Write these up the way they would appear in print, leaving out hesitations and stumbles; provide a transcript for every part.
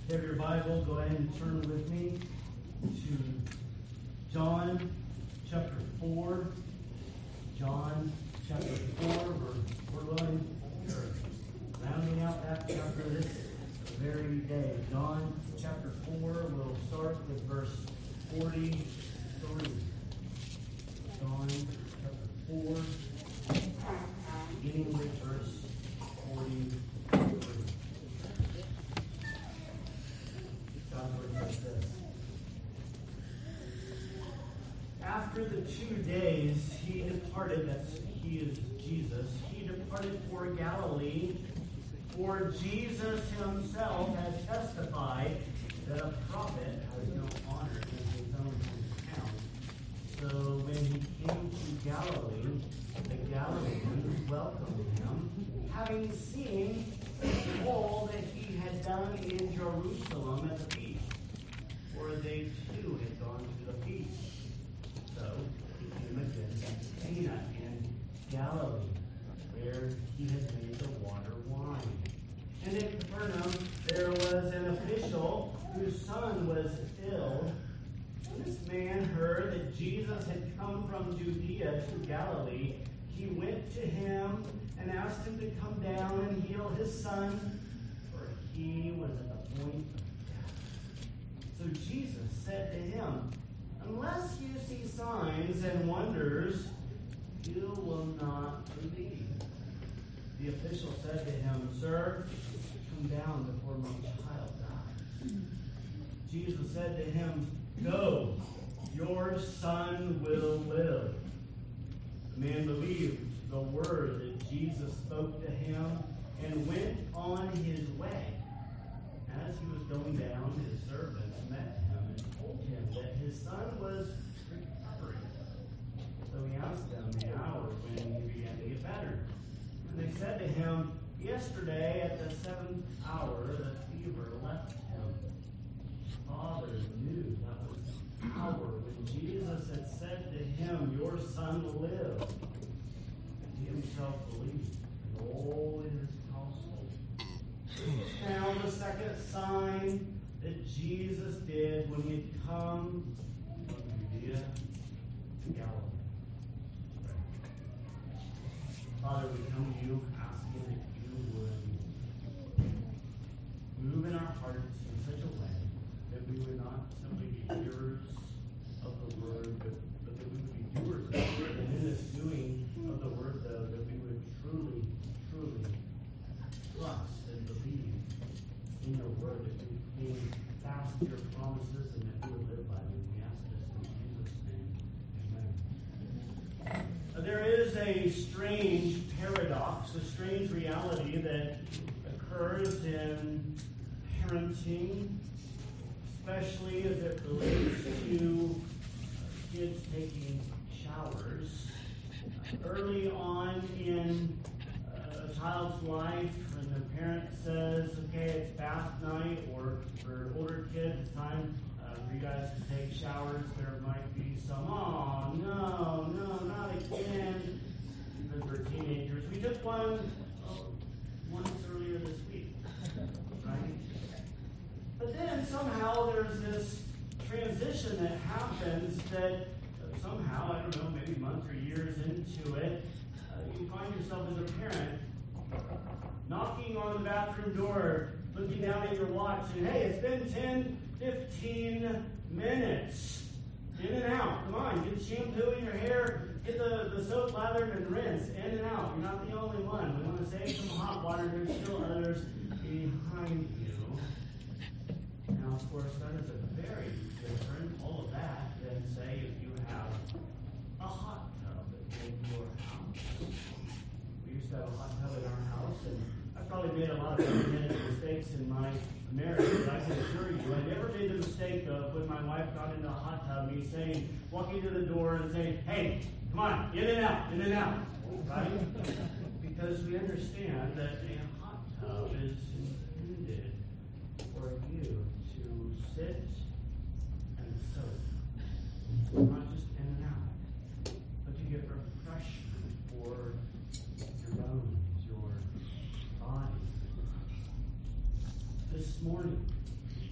If you have your Bible, go ahead and turn with me to John chapter 4. John chapter 4, we're rounding out that chapter this very day. John chapter 4, we'll start with verse 43. John chapter 4, beginning with verse 43. God's word says this. After the 2 days he departed, he is Jesus, he departed for Galilee, for Jesus himself had testified that a prophet has no honor in his own hometown. So when he came to Galilee, the Galileans welcomed him, having seen all that he had done in Jerusalem at the feast, for they too had gone to the feast. So he came again to Cana in Galilee, where he had made the water wine. And in Capernaum there was an official whose son was ill. When this man heard that Jesus had come from Judea to Galilee, he went to him and asked him to come down and heal his son, for he was at the point of death. So Jesus said to him, "Unless you see signs and wonders, you will not believe." The official said to him, "Sir, come down before my child dies." Jesus said to him, "Go, your son will live." The man believed the word that Jesus spoke to him and went on his way. As he was going down, his servants met him and told him that his son was recovering. So he asked them the hour when he began to get better. And they said to him, "Yesterday at the 7th hour, the fever left him." Father knew that was the hour when Jesus had said to him, "Your son will live." And he himself believed, and all in his household. This is now the second sign that Jesus did when he had come from Judea to Galilee. Father, we come to you asking that you would move in our hearts in such a way that we would not simply be hearers of the word, but that we would be doers of the word. And in this doing of the word, though, that we would truly, truly trust and believe in your word, that we would cling fast to your promises, and that we would live by them. We ask this in Jesus' name. Amen. There is a strange paradox, a strange reality that occurs in parenting, especially as it relates to kids taking showers. Early on in a child's life, when the parent says, "Okay, it's bath night," or for older kids, it's time for you guys to take showers, there might be some, "Oh, no, not again." Because we're teenagers. We took one once earlier this week, right? But then somehow there's this transition that happens that somehow, I don't know, maybe months or years into it, you find yourself as a parent knocking on the bathroom door, looking down at your watch, and hey, it's been 10, 15 minutes. In and out. Come on, get shampoo in your hair, get the soap lathered and rinse. In and out. You're not the only one. We want to save some hot water. There's still others behind you. Now, of course, that is a very different, all of that, than say if you have a hot tub in your house. We used to have a hot tub in our house, and I probably made a lot of mistakes in my marriage, but I can assure you, I never made the mistake of when my wife got into a hot tub, me saying, walking to the door and saying, "Hey, come on, in and out," right? Because we understand that a hot tub is intended for you to sit and soak, not just in and out, but to get refreshment for your bones, your body. This morning,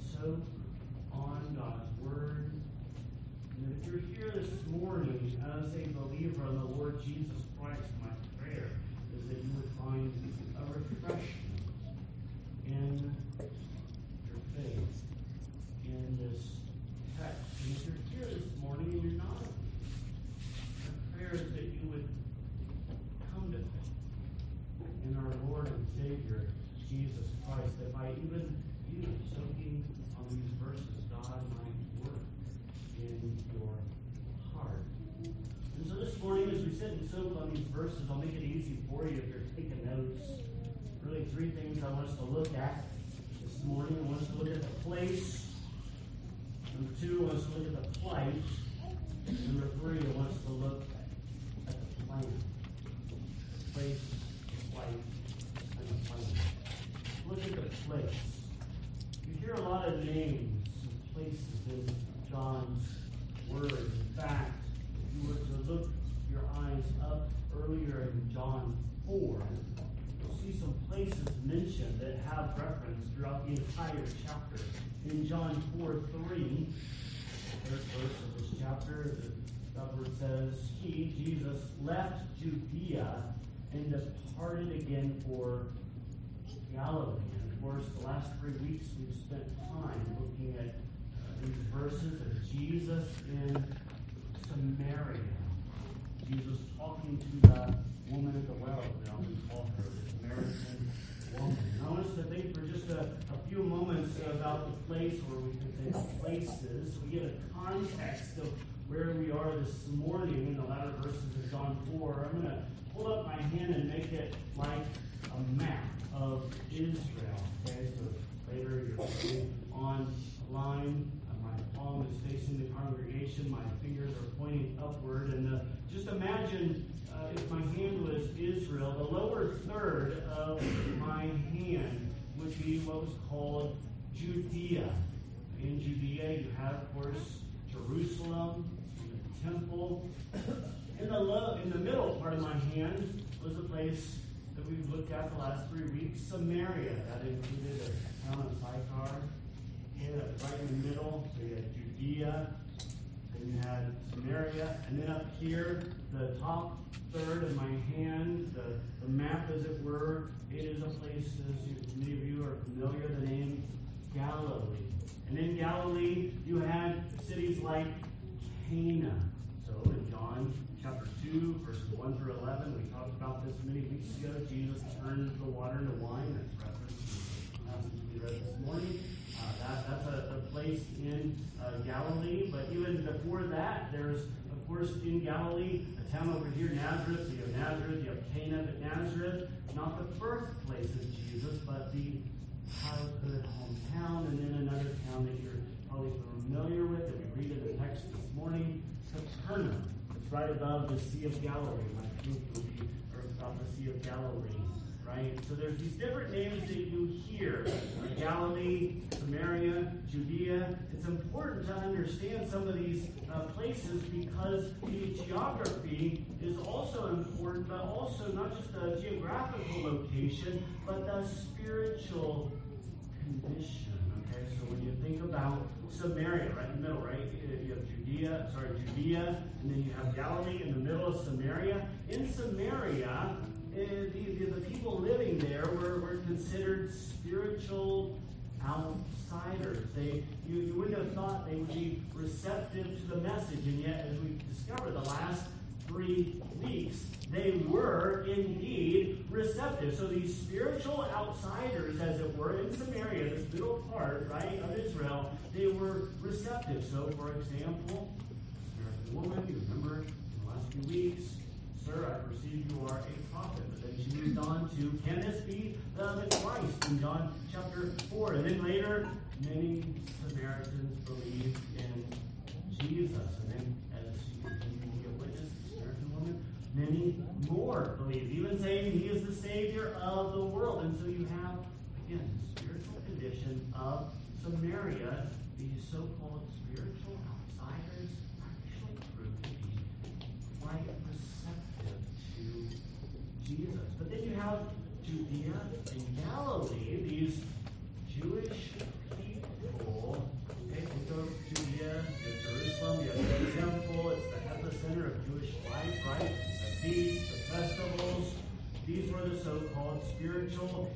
soak on God's Word. And if you're here this morning as a believer in the Lord Jesus Christ, my prayer is that you would find a refreshment in your faith in this text. And if you're here this morning and you're not, my prayer is that you would come to faith in our Lord and Savior, Jesus Christ, that by even you soaking on these verses, God might work in your heart. And so this morning, as we sit and soak on these verses, I'll make it easy for you if you're taking notes. Really, three things I want us to look at this morning. I want us to look at the place. Number two, I want us to look at the plight. Number three, I want us to look at the plan. Place, plight, and the plan. Look at the place. You hear a lot of names of places in John's Word. In fact, if you were to look your eyes up earlier in John 4, you'll see some places mentioned that have reference throughout the entire chapter. In John 4:3, the third verse of this chapter, the word says, He, Jesus, left Judea and departed again for Galilee. And of course, the last 3 weeks we've spent time looking at these verses of Jesus in Samaria. Jesus talking to the woman at the well, now we call her the Samaritan woman. And I want us to think for just a few moments about the place, or we can say the places. We get a context of where we are this morning in the latter verses of John 4. I'm going to hold up my hand and make it like a map of Israel. Okay, so later you're looking online. My palm is facing the congregation. My fingers are pointing upward. And just imagine if my hand was Israel, the lower third of my hand would be what was called Judea. In Judea, you have, of course, Jerusalem, the temple. In the middle part of my hand was the place that we've looked at the last 3 weeks, Samaria. That included the town of Sychar. Right in the middle, so you had Judea, then you had Samaria, and then up here, the top third of my hand, the map, as it were, it is a place, as many of you are familiar, the name Galilee. And in Galilee, you had cities like Cana. So in John chapter 2, verses 1 through 11, we talked about this many weeks ago. Jesus turned the water into wine. That's referenced in the passage we read this morning. That's a place in Galilee. But even before that, there's, of course, in Galilee, a town over here, Nazareth. So you have Nazareth, you have Cana, but Nazareth, not the birthplace of Jesus, but the childhood hometown, and then another town that you're probably familiar with, that we read in the text this morning, Capernaum. It's right above the Sea of Galilee. My group will be about the Sea of Galilee. Right? So there's these different names that you hear. Galilee, Samaria, Judea. It's important to understand some of these places because the geography is also important, but also not just the geographical location, but the spiritual condition. Okay, so when you think about Samaria, right in the middle, right? You have Judea, and then you have Galilee in the middle of Samaria. In Samaria, the people living there were considered spiritual outsiders. You wouldn't have thought they would be receptive to the message, and yet, as we discovered the last 3 weeks, they were indeed receptive. So these spiritual outsiders, as it were, in Samaria, this middle part, right, of Israel, they were receptive. So, for example, Samaritan woman, you remember in the last few weeks, Sir, I perceive you are a prophet. But then she moved on to, can this be the Christ? In John chapter 4. And then later, many Samaritans believed in Jesus. And then as she continued to be a witness, the Samaritan woman, many more believed, even saying he is the Savior of the world. And so you have, again, the spiritual condition of Samaria. These so-called spiritual outsiders actually proved to be quite receptive to Jesus. But then you have Judea and Galilee, these Jewish people These were the so-called spiritual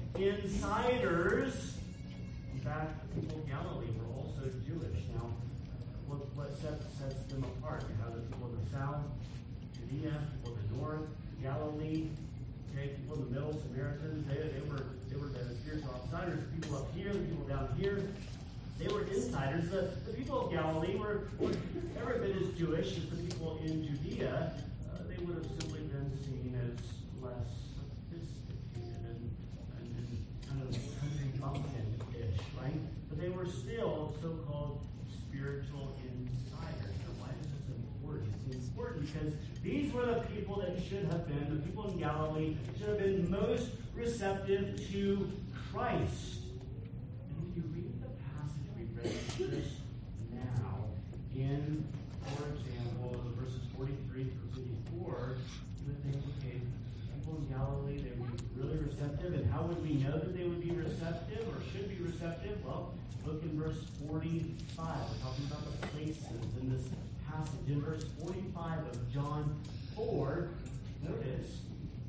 insiders. In fact, the people of Galilee were also Jewish. Now, what sets them apart? You have the people in the south, Judea, people in the north, Galilee, okay, people in the middle, Samaritans. They were the spiritual outsiders. The people up here, the people down here, they were insiders. The people of Galilee were every bit as Jewish as the people in Judea. They would have simply been seen as less sophisticated and kind of country bumpkin-ish, right? But they were still so-called spiritual insiders. Now, why is this important? It's important because these were the people that should have been, the people in Galilee, should have been most receptive to Christ. And if you read the passage we read just now, in, for example, verses 43 through 54, you would think, okay, people in Galilee, they would be really receptive. And how would we know that they would be receptive or should be receptive? Well, look in verse 45. We're talking about the places in this passage. In verse 45 of John 4, notice,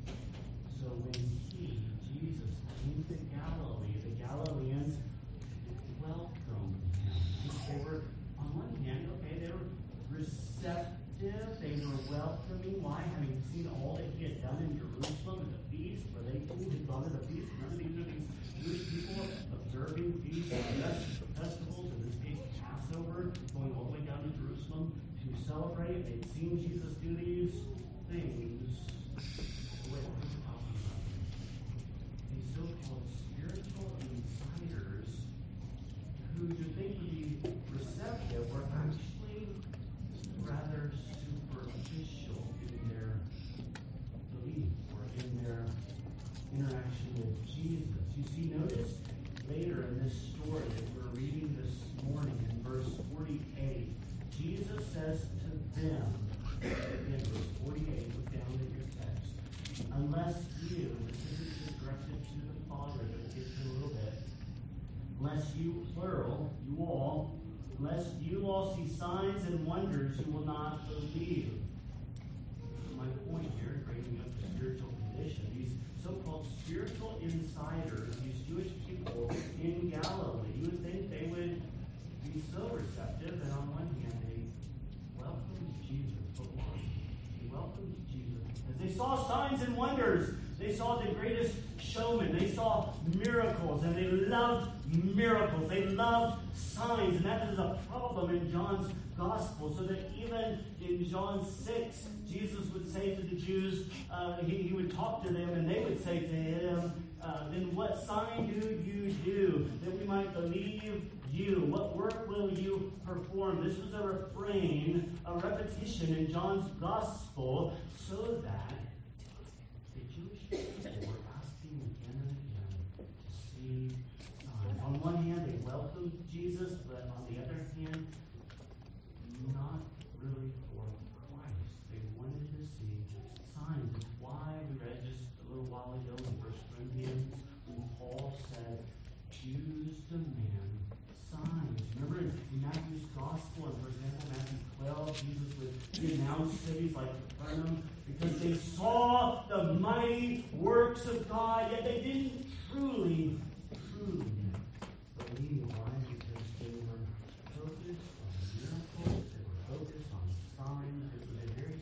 so when Jesus, came to Galilee, the Galileans welcomed him. They were, on one hand, okay, they were receptive, they were welcoming. Why? Having seen all that he had done in Jerusalem and the feast, where they too had gone to the feast. Remember, these are these Jewish people observing feasts and festivals, in this case Passover, going all the way down to Jerusalem to celebrate. They'd seen Jesus do these things. What are we talking about? These so-called spiritual insiders who you think would be receptive were actually rather superficial in their belief or in their interaction with Jesus. You see, notice later in this story that we're reading this morning in verse 48, Jesus says to them, again, verse 48, look down at your text, unless you, this isn't just directed to the Father, but it gets to a little bit, unless you, plural, you all, unless you all see signs and wonders, you will not believe. My point here, bringing up the spiritual condition, these so-called spiritual insiders, these Jewish people in Galilee, you would think they would be so receptive that on one hand they welcomed Jesus, but why? They welcomed Jesus because they saw signs and wonders. They saw the greatest showman. They saw miracles, and they loved miracles. They loved signs, and that is a problem in John's gospel. So that even in John 6, Jesus would say to the Jews, he would talk to them, and they would say to him, then what sign do you do that we might believe you? What work will you perform? This was a refrain, a repetition in John's gospel, so that the Jewish people were asking again and again to see signs. On one hand, they welcomed Jesus, but on the other hand, not really for Christ. They wanted to see signs. That's why we read just a little while ago in 1 Corinthians when Paul said, Jews demand signs. Remember in Matthew's gospel, and for example, Matthew 12, Jesus would denounce cities like Capernaum because they saw the mighty works of God, yet they didn't truly believe. Why? Because they were focused on miracles, they were focused on signs. It was a very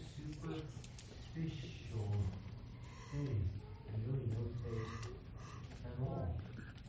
superficial thing, and really no faith at all.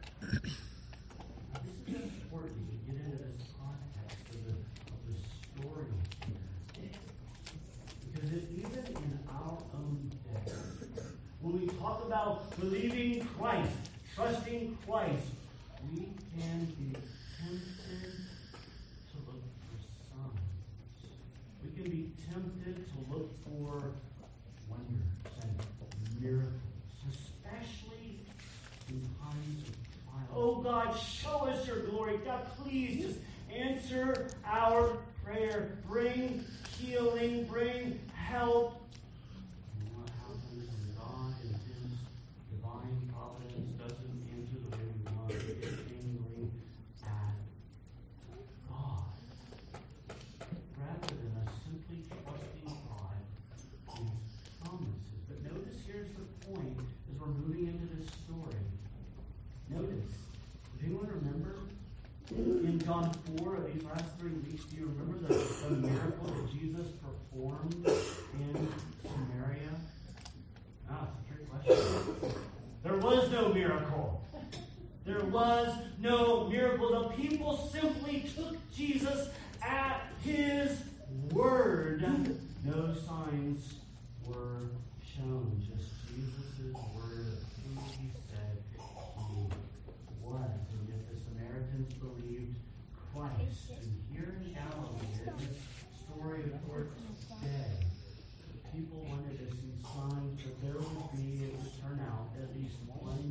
Now, this is important to get into this context of the story here. Because even in our own day, when we talk about believing Christ, trusting Christ, we can be tempted to look for signs. We can be tempted to look for wonders and miracles, especially in times of trial. Oh God, show us your glory. God, please just answer our prayer. Bring healing, bring help. And what happens when God in His divine providence doesn't answer the way we want? We get angry at God. Rather than us simply trusting God and His promises. But notice here's the point, as we're moving into this story. Notice, does anyone remember in John 4 of these last 3 weeks, do you remember the miracle that Jesus performed in Samaria? Ah, it's a trick question. There was no miracle. There was no miracle. The people simply took Jesus at his word. No signs were shown, just Jesus' word of who he said he was. And yet the Samaritans believed Christ. And here in Galilee, in this story of today, people wanted to see signs that there would be, it would turn out, at least one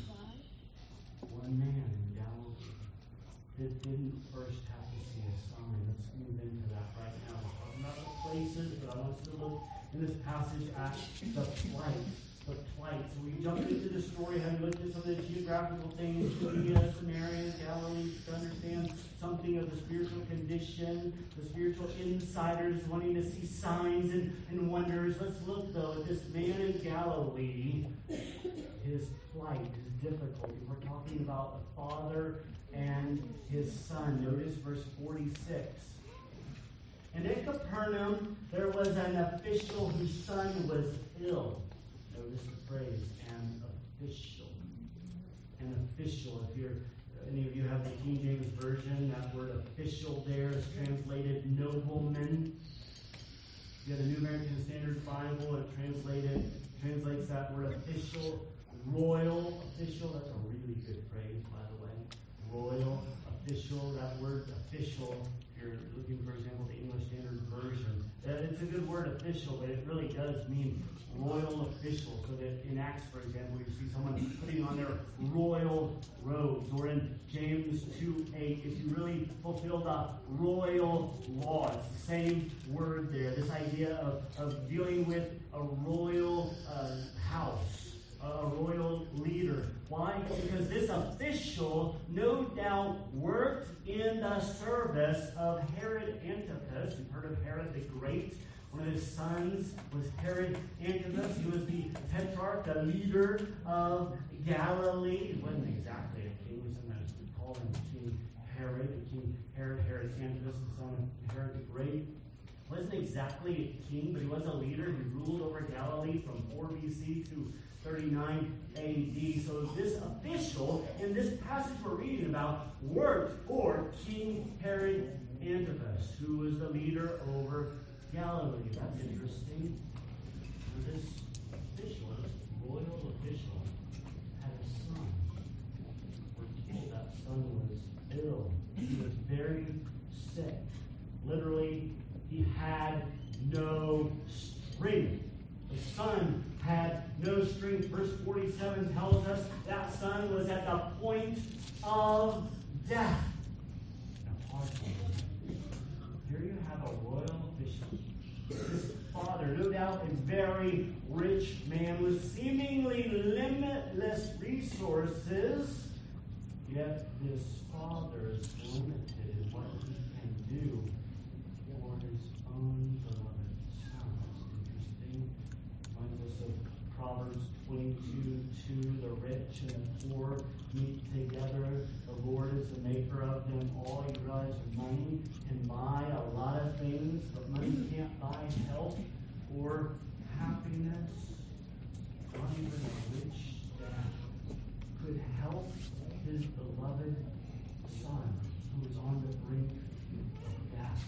man in Galilee that didn't first have to see a sign. Let's move into that right now. We're talking about the places, but I want us to look in this passage at the plight. The plight. So we jumped into the story, having looked at some of the geographical things, Judea, Samaria, Galilee, to understand something of the spiritual condition, the spiritual insiders wanting to see signs and wonders. Let's look, though, at this man in Galilee, his plight, his difficulty. We're talking about the father and his son. Notice verse 46. And in Capernaum, there was an official whose son was ill. Notice the phrase, an official. An official. If any of you have the King James Version, that word official there is translated nobleman. If you have the New American Standard Bible, it translates that word official, royal official. That's a really good phrase, by the way. Royal official, that word official, if you're looking, for example, the English Standard Version, it's a good word, official, but it really does mean royal official. So that in Acts, for example, you see someone putting on their royal robes. Or in James 2:8, if you really fulfill the royal law, it's the same word there. This idea of dealing with a royal house, a royal leader. Why? Because this official no doubt worked in the service of Herod Antipas. You've heard of Herod the Great. One of his sons was Herod Antipas. He was the tetrarch, the leader of Galilee. He wasn't exactly a king. We sometimes call him King Herod. Herod Antipas, the son of Herod the Great. Wasn't exactly a king, but he was a leader. He ruled over Galilee from 4 BC to 39 AD. So this official, in this passage we're reading about, worked for King Herod Antipas, who was the leader over Galilee. That's interesting. So this official, this royal official, had a son. We're told that son was ill. He was very sick. Literally, he had no strength. The son had no strength. Verse 47 tells us that son was at the point of death. Now, pause for a moment. Here you have a royal official. This father, no doubt a very rich man with seemingly limitless resources, yet this father is limited in what he can do for his own beloved son. It's interesting. Reminds us of Proverbs 22:2. The rich and the poor meet together. The Lord is the maker of them all. You realize money can buy a lot of things, but money can't buy health or happiness. Not even a rich dad could help his beloved son who was on the brink of death.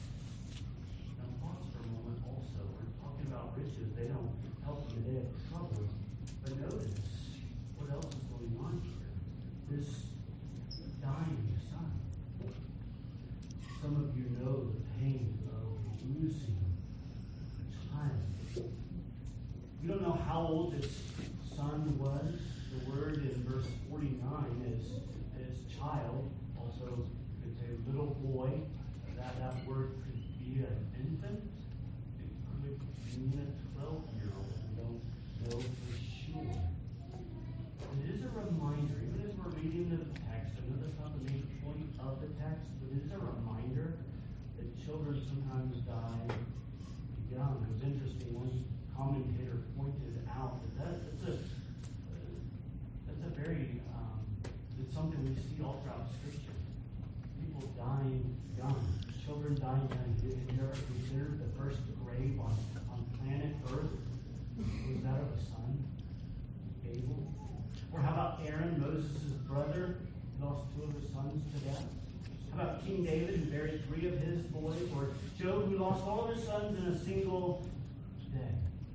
Now pause for a moment also. We're talking about riches. They don't help in the day of trouble. But notice what else is going on here. This dying son. Some of you know the pain of losing a child. We don't know how old this son was. The word in verse 49 is child. Also, you could say little boy. That word could be an infant. It could mean a 12-year-old. We don't know for sure. It is a reminder, even as we're reading the text, I know that's not the main point of the text, but it is a reminder that children sometimes die young. It was interesting, one commentator pointed out that it's a die young. Have you ever considered the first grave on planet Earth? Was that of a son? Abel? Or how about Aaron, Moses' brother? He lost 2 of his sons to death. How about King David, who buried 3 of his boys? Or Job, who lost all of his sons in a single day?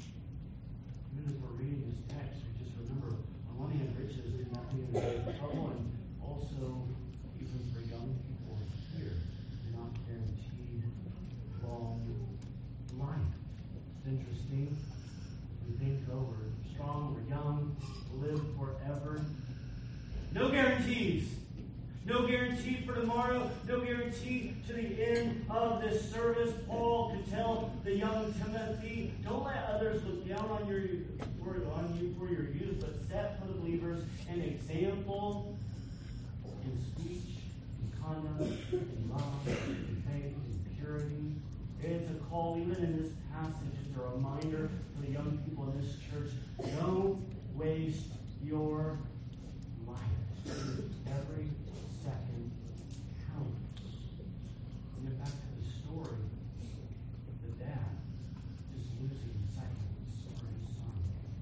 Even as we're reading this text, we just remember, on one hand, riches is nothing in the way of trouble, and also, even for young people here, you're not guaranteed long life. It's interesting. We think, oh, we're strong, we're young, we'll live forever. No guarantees. No guarantee for tomorrow. No guarantee to the end of this service. Paul could tell the young Timothy, don't let others look down on you for your youth, but set for the believers an example in speech, in conduct, in love, in faith, in purity. It's a call, even in this passage, it's a reminder for the young people in this church, don't waste your life. Every second counts. We get back to the story of the dad just losing sight of his son.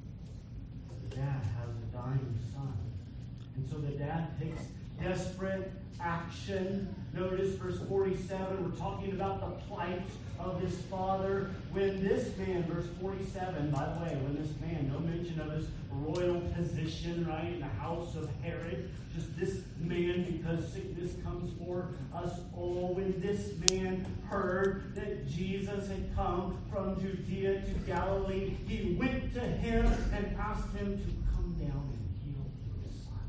The dad has a dying son. And so the dad takes desperate action. Notice verse 47, we're talking about the plight of his father. When this man, verse 47, by the way, when this man, no mention of his royal position, right, in the house of Herod, just this man, because sickness comes for us all. When this man heard that Jesus had come from Judea to Galilee, he went to him and asked him to come down and heal his son.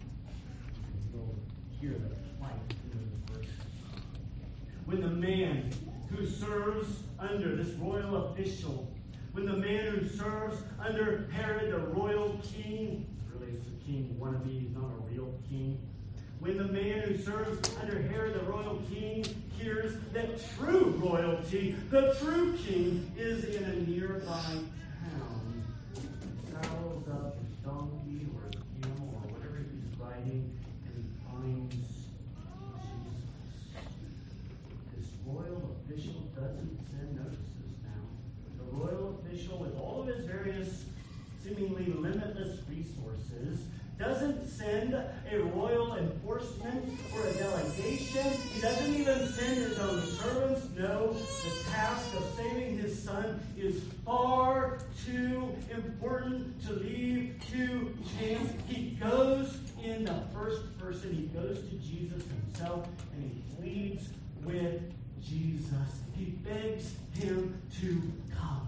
You'll hear the plight in the verse. When the man who serves under this royal official, when the man who serves under Herod, the royal king, really it's a king wannabe, he's not a real king. When the man who serves under Herod, the royal king, hears that true royalty, the true king, is in a nearby town, he saddles up his donkey or his camel or whatever he's riding, and he finds Jesus. This royal official doesn't send notices now. The royal official, with all of his various seemingly limitless resources, doesn't send a royal enforcement or a delegation. He doesn't even send his own servants. No, the task of saving his son is far too important to leave to chance. He goes in the first person. He goes to Jesus himself and he pleads with Jesus. He begs him to come.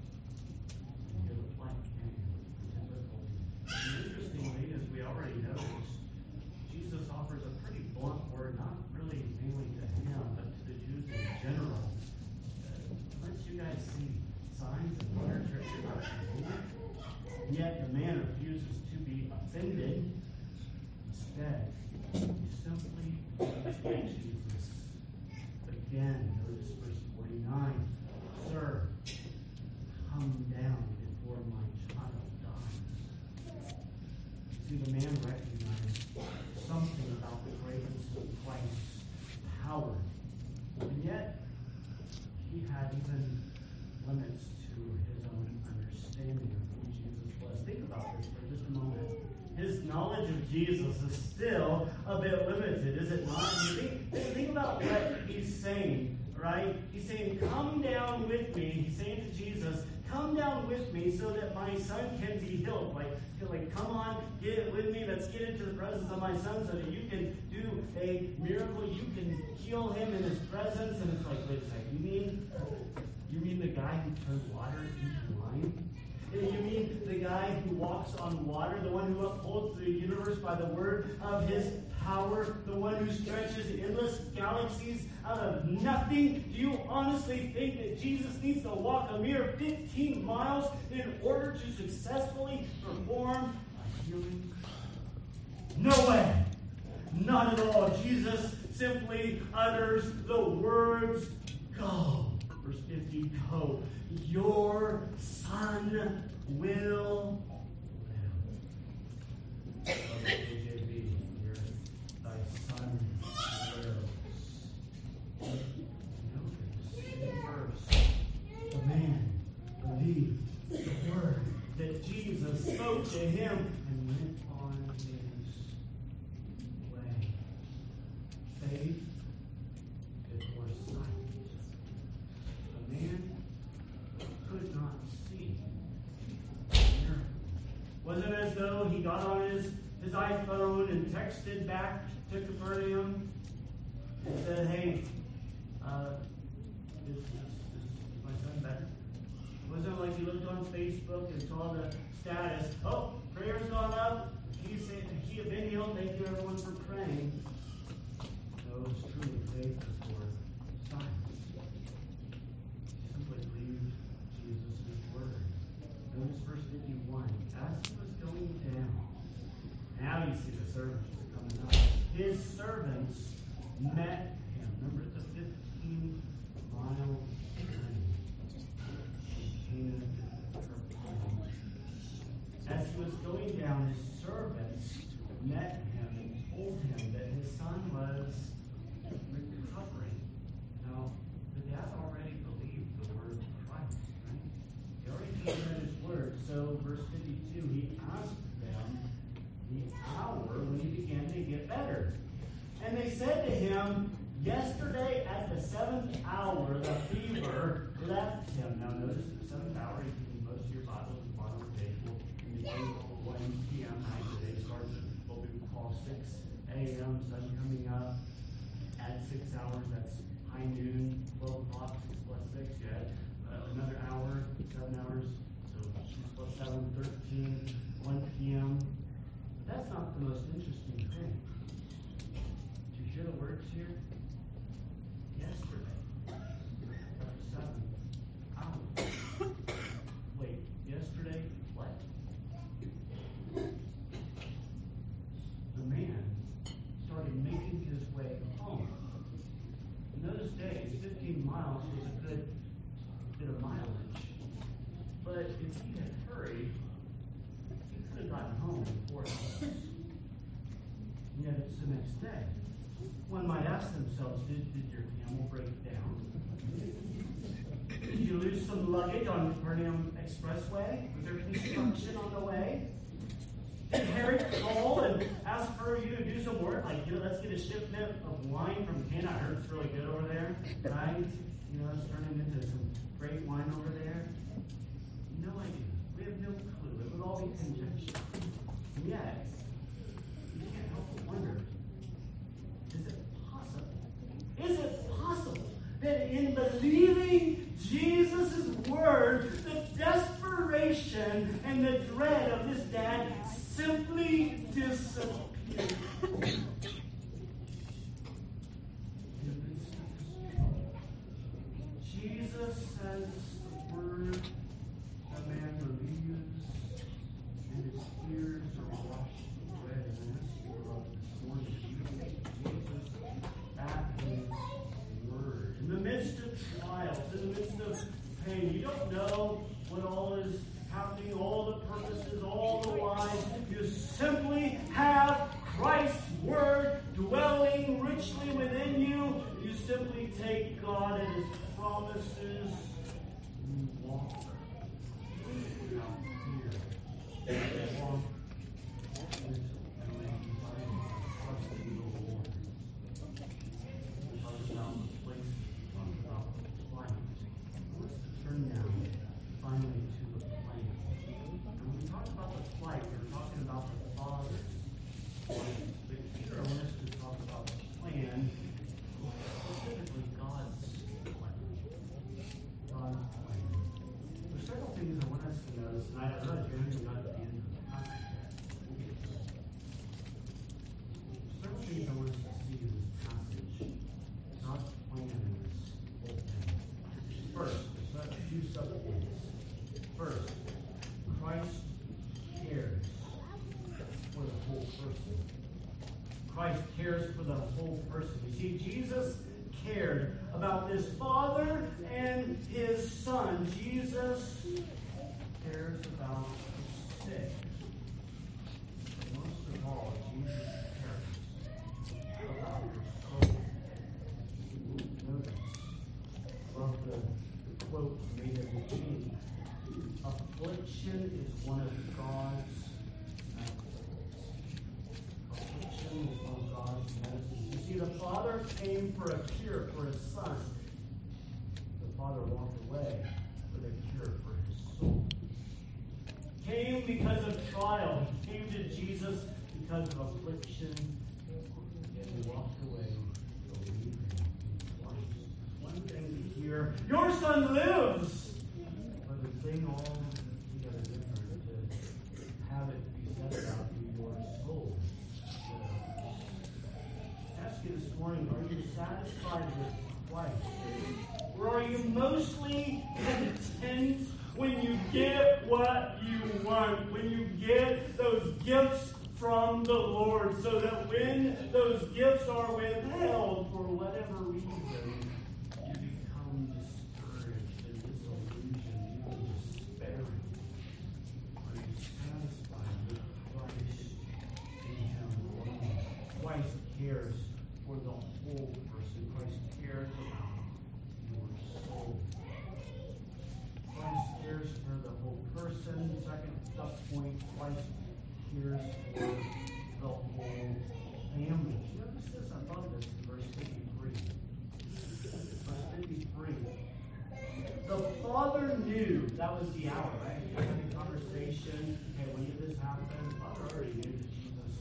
Interestingly, as we already noticed, Jesus offers a pretty blunt word, not really mainly to him, but to the Jews in general. Let you guys see signs and wonders you're not familiar. And yet the man refuses to be offended. Instead, he simply asks Jesus. Again, notice verse 49. Sir, come down before my child dies. See, the man recognized something about the greatness of Christ's power. And yet, he had even limits to his own understanding of who Jesus was. Think about this for just a moment. His knowledge of Jesus is still a bit limited, is it not? You think about what he's saying, right? He's saying, come down with me. He's saying to Jesus, come down with me so that my son can be healed. Like, come on, get with me. Let's get into the presence of my son so that you can do a miracle. You can heal him in his presence. And it's like, wait a second. You mean the guy who turned water into wine? You mean the guy who walks on water, the one who upholds the universe by the word of his power, the one who stretches endless galaxies out of nothing? Do you honestly think that Jesus needs to walk a mere 15 miles in order to successfully perform a healing? No way! Not at all. Jesus simply utters the words, go. Verse 50, go. Your son will live. KJV, thy son lives. You know spoke to him and went on his way. Faith before sight. The man could not see. Wasn't as though he got on his iPhone and texted back to Capernaum and said, hey, is my son better? It wasn't like he looked on Facebook and saw the status, oh, prayer's gone up, he had been healed, thank you everyone for praying. No, it's truly faith before sight. Simply believed Jesus' word. Notice verse 51. As he was going down, now you see the servants coming up. His servants met him. Remember the 15-mile journey from Canaan to Capernaum. As he was going down, his servants met him and told him that his son was recovering. Now, the dad already believed the word of Christ, right? He already believed his word. So, verse 52, he asked them the hour when he began to get better. And they said to him, yesterday at the 7th hour, the fever left him. Now, notice the 7th hour, you can most of your Bibles at the bottom of the page will indicate 1 p.m. night. The day starts at what we would call 6 a.m., sun coming up. At 6 hours, that's high noon, 12 o'clock, 6 plus 6, you had another hour, 7 hours, so 6 plus 7, 13, 1 p.m. But that's not the most interesting thing. Did you hear the words here? Yesterday, at the 7th hour. Wait, yesterday, what? The man started making his way home. In those days, 15 miles was a good bit of mileage. But if he had hurried, he could have gotten home in 4 hours. And yet it's the next day. One might ask themselves, did your camel break down? Did you lose some luggage on Capernaum Expressway? Was there construction on the way? Did Herod call and ask for you to do some work? Like, let's get a shipment of wine from Canaan. I heard it's really good over there, right? Let's turn it into some great wine over there. No idea. We have no clue. It would all be conjecture. And yet, you can't help but wonder, is it possible that in believing Jesus' word, the desperation and the dread of this dad simply disappeared? Jesus says the word, a man believes, and his fears are washed away. And I ask you about this morning, do you take Jesus at his word? In the midst of trials, in the midst of pain, you don't know what all is happening, all the purposes, all the whys. You simply have Christ's word dwelling richly within you. You simply take God and his promises and you walk without fear. You walk with trusting the Lord. We talk about the place, we talk about the plight. Let's turn now finally to the plan. And when we talk about the plight, we're talking about the Father's plan. But here I want us to talk about the plan, specifically God's plan. God's plan. There's several things I want us to notice, and I realize we haven't got to the end of the passage yet. Several things I want us to see in this passage. God's plan in this whole thing. First, there's a few subpoints. First, Christ cares for the whole person. Christ cares for the whole person. You see, Jesus cared about this Father and his Son. Jesus cares about the sick. But most of all, Jesus cares about your soul. Notice, love the quote made at the beginning. Affliction is one of God's came for a cure for his son, the father walked away with a cure for his soul. Came because of trial. He came to Jesus because of affliction, and he walked away believing twice. One thing to hear, your son lives! But the thing altogether different to have it be said about you, your soul. Ask you this morning, are you satisfied with Christ? Or are you mostly content when you get what you want, when you get those gifts from the Lord, so that when those gifts are withheld for whatever reason, you become discouraged and disillusioned, even despairing? Are you satisfied with Christ in Him alone? Christ cares for the whole person. Christ cares about your soul. Christ cares for the whole person. Second point, Christ cares for the whole family. Notice this, I thought of this in verse 53. Verse 53. The father knew, that was the hour, right? They had a conversation. Okay, when did this happen? The father already knew that Jesus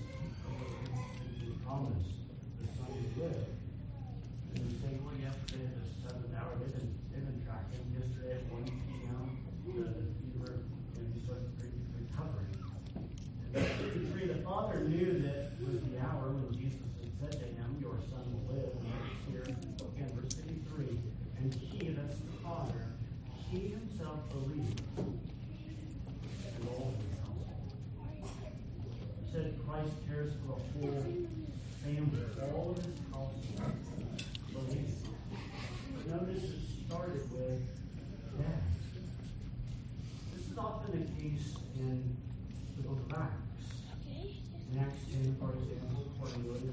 promised the son would live. And he said, well, yesterday at the 7th hour, they've been tracking. Yesterday at 1 p.m., you started recovering. The father knew that it was the hour when Jesus had said to him, your son will live. And it's here, again, verse 53. And he, that's the father, he himself believed, and all of his household. He said Christ cares for the whole family, all of his household believed. But notice it started with death. This is often the case in the book of Acts. In Acts 10, for example, Cornelius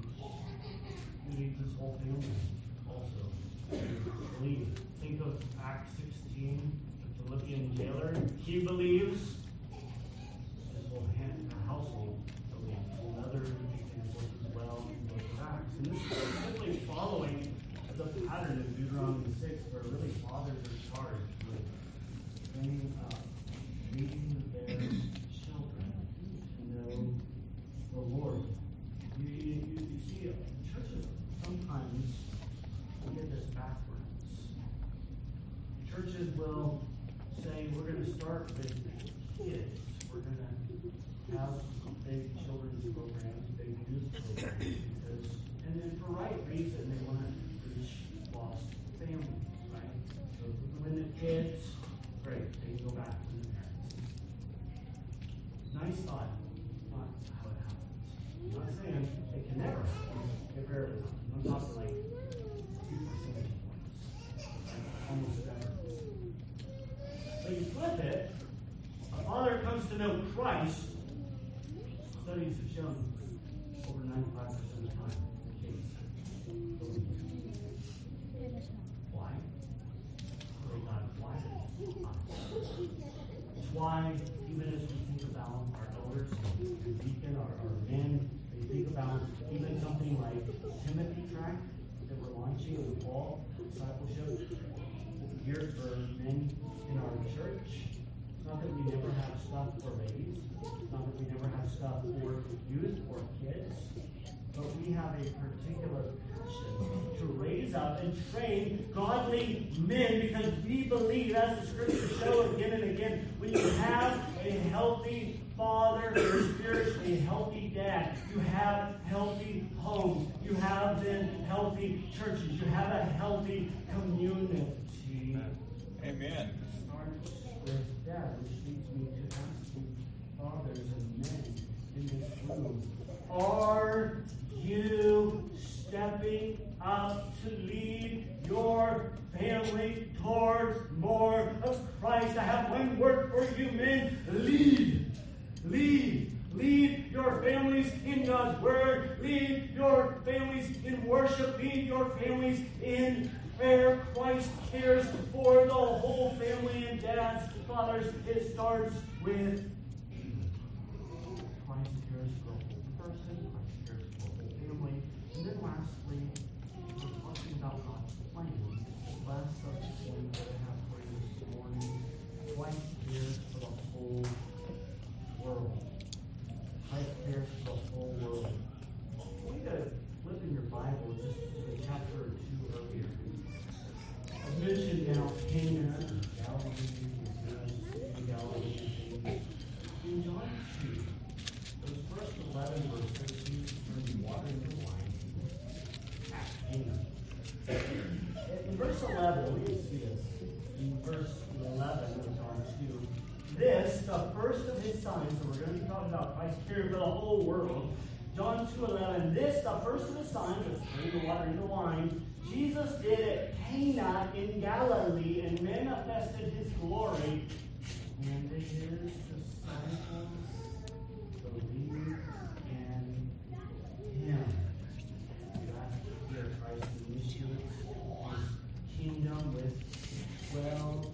believes his whole family also believes. Think of Acts 16, the Philippian jailer. He believes. His whole household believes. Another example as well in the book of Acts. And this is simply following the pattern of Deuteronomy 6, where really fathers are charged with bringing up, leading their children to know the Lord. You see, churches sometimes get this backwards. Churches will say, we're going to start with kids. We're going to have big children's programs, big youth programs, and then for right reason, they want to reach lost families, right? So when the kids, great, they can go back to the parents. Nice thought. Not how it happens. I'm not saying it can never happen. It rarely happens. I'm talking like 2 percentage points. Almost never. But you flip it, a father comes to know Christ. Studies have shown over 95% of the time the kids believe. Why? Well, God wired us. It's why, even as we think about our elders, and deacon, our men, they think about even something like Timothy track that we're launching with Paul, discipleship, geared for men in our church. It's not that we never have stuff for ladies. It's not that we never have stuff for youth or kids. But we have a particular passion to raise up and train godly men, because we believe, as the scriptures show again and again, when you have a healthy father or spiritually healthy dad, you have healthy homes, you have then healthy churches, you have a healthy community. Amen. It starts with that, which leads me to asking fathers and men in this room, are you stepping up to lead your family towards more of Christ? I have one word for you men: lead. Lead. Lead your families in God's Word. Lead your families in worship. Lead your families in prayer. Christ cares for the whole family, and dads, fathers, it starts with Christ cares for the whole person. Christ cares for the whole family. And then lastly, cares for the whole world. I want you to flip in your Bible just to a chapter or two earlier. I mentioned now Cana, Galilee, in John 2, those first 11 verses, Jesus turned water into wine at Cana. In verse 11, we see this. In verse 11 of John 2, this, the first of his signs, so we're going to be talking about Christ's care for the whole world. John 2:11, this, the first of his signs, was turning the water into wine, Jesus did at Cana in Galilee and manifested his glory. And his disciples believed in him. That's where Christ initiates his kingdom with 12.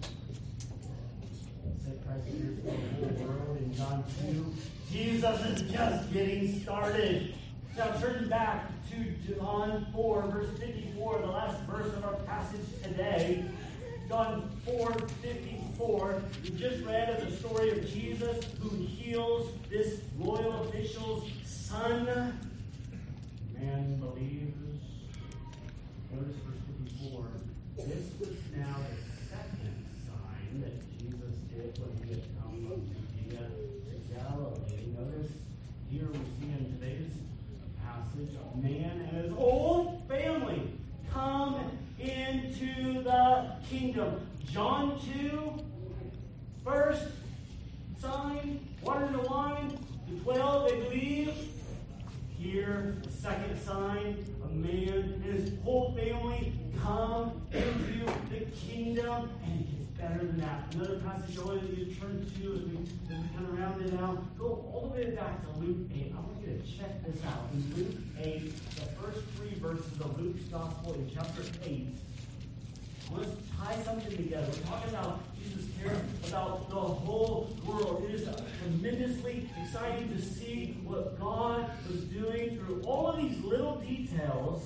Said Christ cares for the whole world in John 2. Jesus is just getting started. Now turn back to John 4, verse 54, the last verse of our passage today. John 4:54. We just read of the story of Jesus who heals this royal official's son. Man believes. Notice verse 54. This was now the second sign that Jesus did when he had come from Judea to Galilee. Notice here we see in today's passage a man and his whole family come into the kingdom. John 2, first sign, water into wine. The 12, they believe. Here, the second sign, a man and his whole family come into the kingdom. And it gets better than that. Another passage I want you to turn to as we kind of round it out. Go all the way back to Luke 8. I want you to check this out. In Luke 8, the first 3 verses of Luke's Gospel in chapter 8. Let's tie something together. We're talking about Jesus cares about the whole world. It is tremendously exciting to see what God was doing through all of these little details.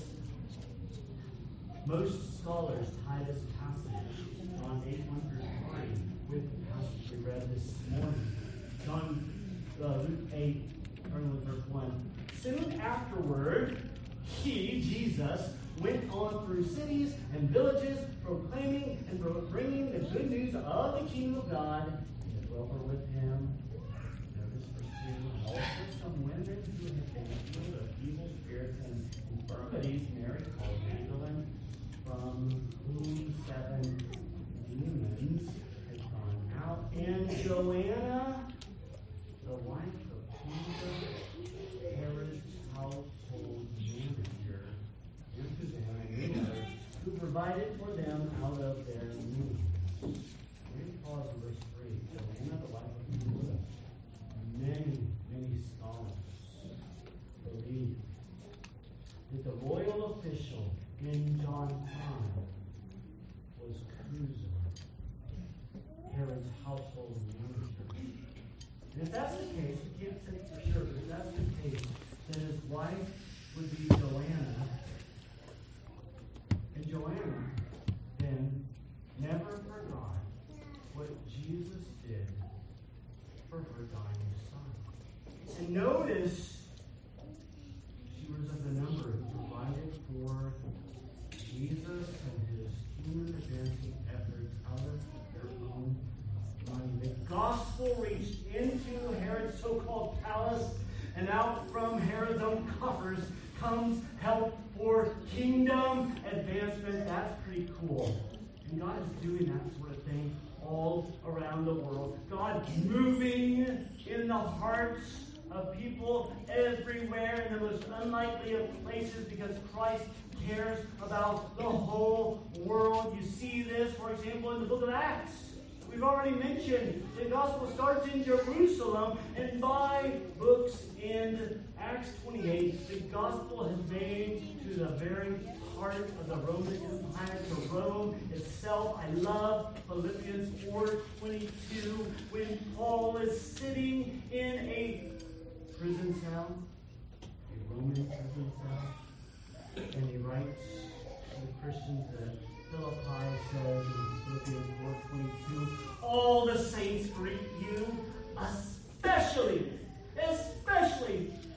Most scholars tie this passage, John 8:1-9, with the passage we read this morning. Luke 8, starting with verse 1. Soon afterward, he, Jesus, went on through cities and villages, proclaiming and bringing the good news of the kingdom of God. And the 12 were with him. Notice verse 2. And also some women who had been healed of evil spirits and infirmities, Mary called Magdalene, from whom 7 demons had gone out, and Joanna, the wife of Chuza, Herod's household manager, and Susanna and others, who provided for them out of their means. Let me pause in verse 3. Joanna, the wife of Chuza. Many scholars believe that the royal official in John 5 was Chuza, Herod's household manager. And if that's the case, we can't say for sure, but if that's the case, then his wife would be Joanna. And Joanna then never forgot what Jesus did for her dying son. And notice, she was of the number who provided for Jesus and his human advancing efforts out of their own money. The gospel reached into Herod's so-called palace, and out from Herod's own coffers comes help for kingdom advancement. That's pretty cool. And God is doing that sort of thing all around the world. God moving in the hearts of people everywhere in the most unlikely of places because Christ cares about the whole world. You see this, for example, in the book of Acts. We've already mentioned the gospel starts in Jerusalem, and by books in Acts 28, the gospel has made to the very heart of the Roman Empire, to Rome itself. I love Philippians 4:22, when Paul is sitting in a prison cell, a Roman prison cell, and he writes to the Christians that Philippi says in Philippians 4:22, all the saints greet you, especially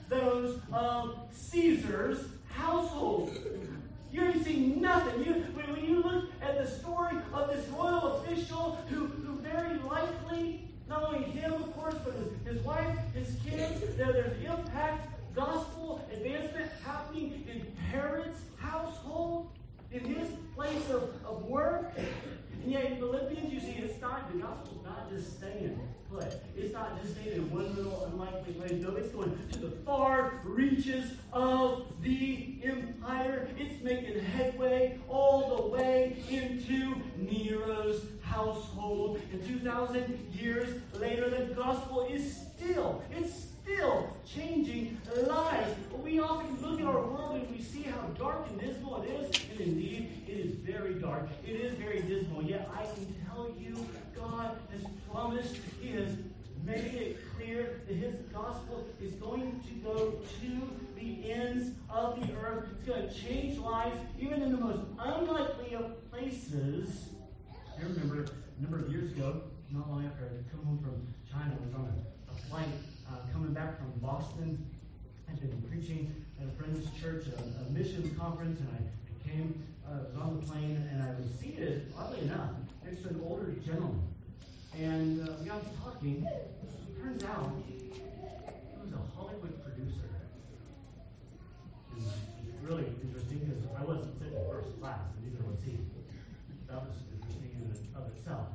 of Caesar's household. You ain't seen nothing. When you look at the story of this royal official who very likely, not only him, of course, but his wife, his kids, there's impact, gospel, advancement happening in Herod's household, in his place of work. And yet in Philippians, you see, the gospel's not just staying put. It's not just staying in one little unlikely place. No, it's going to the far reaches of the empire. It's making headway all the way into Nero's household. And 2,000 years later, the gospel is still changing lives. We often look at our world and we see how dark and dismal it is. And indeed, it is very dark. It is very dismal. Yet I can tell you, God has promised, He has made it clear that His gospel is going to go to the ends of the earth. It's going to change lives, even in the most unlikely of places. I remember a number of years ago, not long after I had come home from China, I was on a flight coming back from Boston. I'd been preaching at a friend's church, a missions conference, and I came, was on the plane, and I was seated, oddly enough, next to an older gentleman. And we got to talking. It turns out he was a Hollywood producer. And it's really interesting because I wasn't sitting in first class, and neither was he. That was interesting in and of itself.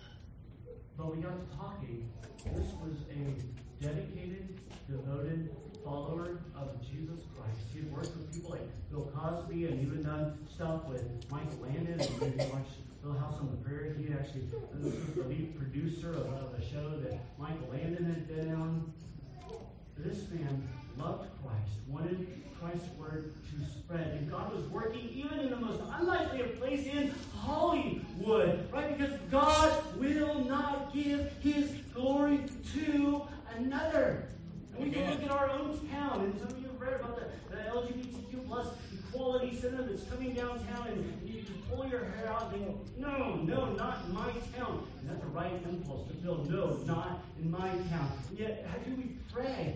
But we got to talking. This was a dedicated, devoted follower of Jesus Christ. He had worked with people like Bill Cosby and even done stuff with Michael Landon. And maybe you watched Little House on the Prairie. He actually was the lead producer of a show that Michael Landon had been on. This man loved Christ, wanted Christ's word to spread. And God was working even in the most unlikely of place in Hollywood, right? Because God will not give His glory to another. And we can look at our own town, and some of you have read about the LGBTQ plus equality center that's coming downtown, and you can pull your hair out and go, no, not in my town. And that's the right impulse to feel, no, not in my town. And yet, how do we pray?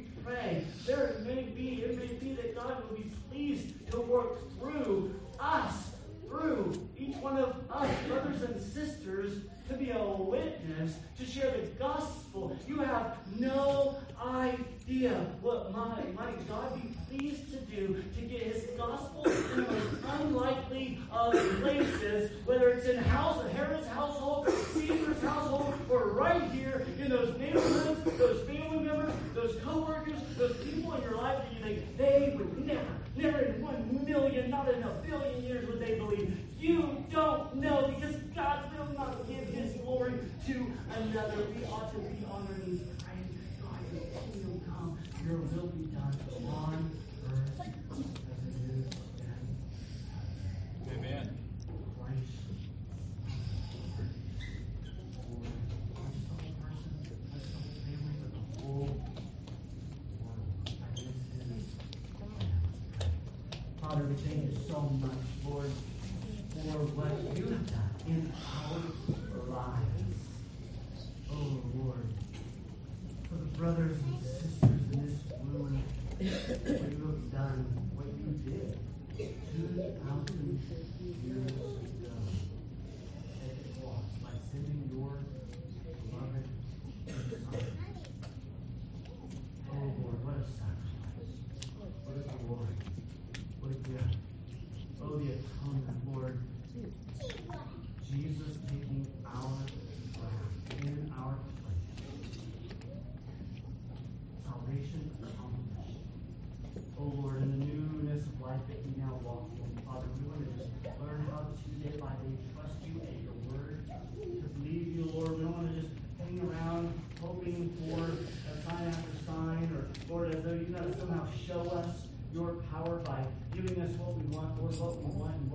It may be that God will be pleased to work through us, through each one of us, brothers and sisters, to be a witness, to share the gospel. You have no idea what might God be pleased to do to get His gospel in the most unlikely of places, whether it's in Herod's household, Caesar's household, or right here in those neighborhoods, those family members, those co-workers, those people in your life that you think they would never in 1 million, not in a billion years would they believe. You don't know, because God will not give His glory to another. We ought to be on our knees praying, God, your kingdom come, your will be done on earth as it is in heaven. Amen. Christ. Not just the whole person, not just the whole family, but the whole world. I guess it is. Father, we thank you so much, Lord, for what you have done in our lives. Oh, Lord, for the brothers and sisters in this room, what you have done, what you did 2,000 years ago at the cross by sending your beloved Son. Oh, Lord, what a sacrifice. What a glory. What a gift. Oh, the atonement, Lord. Jesus taking our wrath in our place. Salvation accomplished. Oh, Lord, in the newness of life that we now walk in, Father, we want to just learn how to day by day trust you at your word, to believe you, Lord. We don't want to just hang around hoping for a sign after sign, or, Lord, as though you got to somehow show us your power by giving us what we want, Lord, what we want